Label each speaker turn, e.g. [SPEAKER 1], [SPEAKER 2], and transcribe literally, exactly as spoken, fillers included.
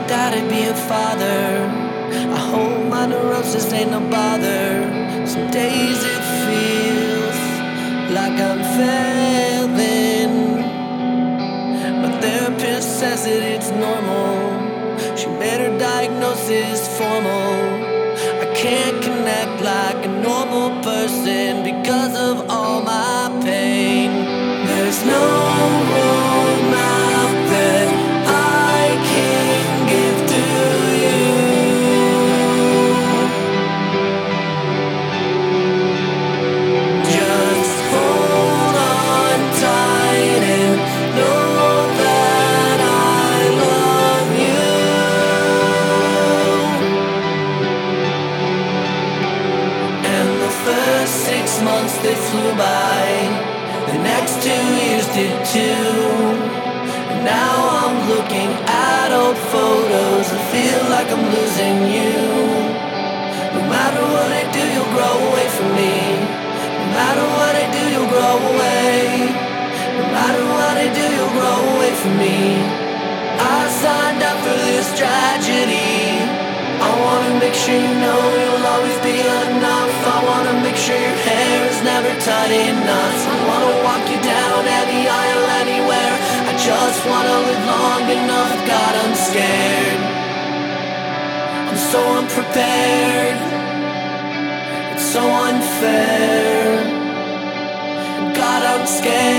[SPEAKER 1] gotta be a father. I hope my neurosis ain't no bother. Some days it feels like I'm failing. My therapist says that it's normal. She made her diagnosis formal. I can't connect like a normal person because of all my pain. There's no roadmap that I can give to you. Just hold on tight and know that I love you. And the first six months they flew by, the next two years did too. And now I'm looking at old photos, I feel like I'm losing you. No matter what I do, you'll grow away from me. No matter what I do, you'll grow away. No matter what I do, you'll grow away from me. I signed up for this tragedy. I wanna make sure you know you'll always be enough. I wanna make sure your hair is never tied in knots. I wanna walk you down any aisle anywhere. I just wanna live long enough. God, I'm scared. I'm so unprepared. It's so unfair. God, I'm scared.